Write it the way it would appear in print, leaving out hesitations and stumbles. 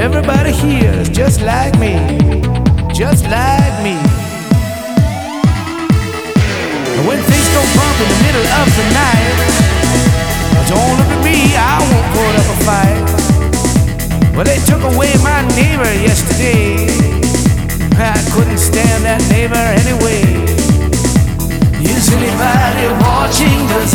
everybody here is just like me, just like me. And when things go bump in the middle of the night, don't look at me, I won't put up a fight. Well, they took away my neighbor yesterday. I couldn't stand that neighbor anyway. Is anybody watching? Does